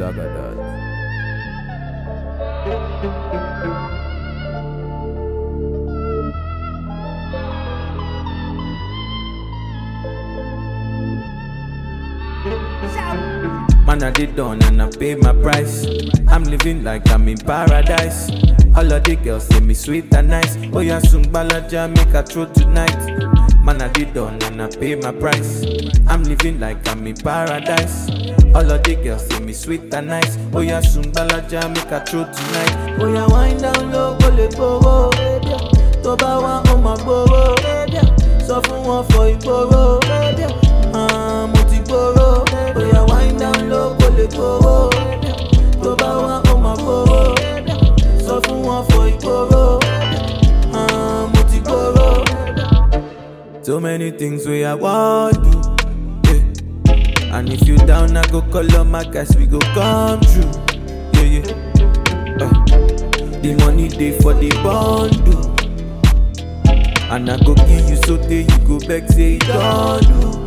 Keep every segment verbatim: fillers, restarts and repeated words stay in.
Zagadad. Man, I did done and I pay my price. I'm living like I'm in paradise. All of the girls say me sweet and nice. Oh yeah, soon balaja make a throw tonight. Man, I did done and I pay my price. I'm living like I'm in paradise. All of the girls say me sweet and nice. Oh yeah, soon balaja make a throw tonight. Oh yeah, wind down low, go let go. Toba wa on my boro. So fun one for igboro. Ah, mo ti gboro. Oh yeah, wind down low, go let go. Toba wa on my boro. So fun one for igboro. Ah, mo ti gboro. So many things we I want to, yeah. And if you down, I go call on my guys, we go come true, yeah, yeah. Uh, the money day for the bundle, and I go give you so day you go back say it don't do.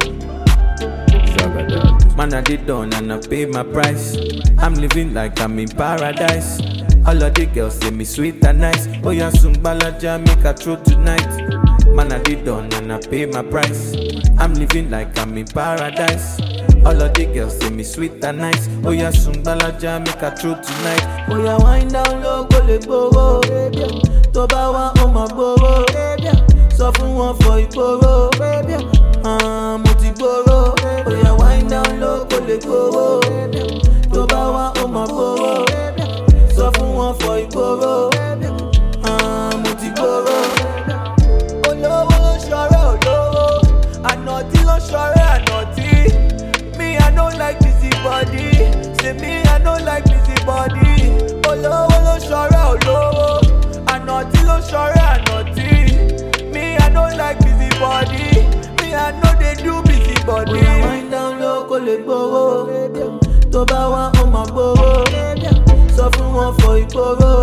Man, I did done and I pay my price. I'm living like I'm in paradise. All of the girls say me sweet and nice. Oh yeah, soon balaja make a throw tonight. Man, I did done and I pay my price. I'm living like I'm in paradise. All of the girls say me sweet and nice. Oh yeah, soon balaja make a throw tonight. Oh yeah, wind down low, go let go. Toba wa on my boro. So fun one for igboro. Ah, mo ti gboro. Oh yeah, wind down low, go let go. Toba wa on my boro. So fun one for igboro. Ah, mo ti gboro. Me, I don't like busy body. Say me, I don't like busy body. Olo, olo, shore, olo. I naughty, lo, shore, I naughty. Me, I don't like busy body. Me, I know they do busy body. When I wind down low, go let go. Toba wa on my boro. So fun one for igboro.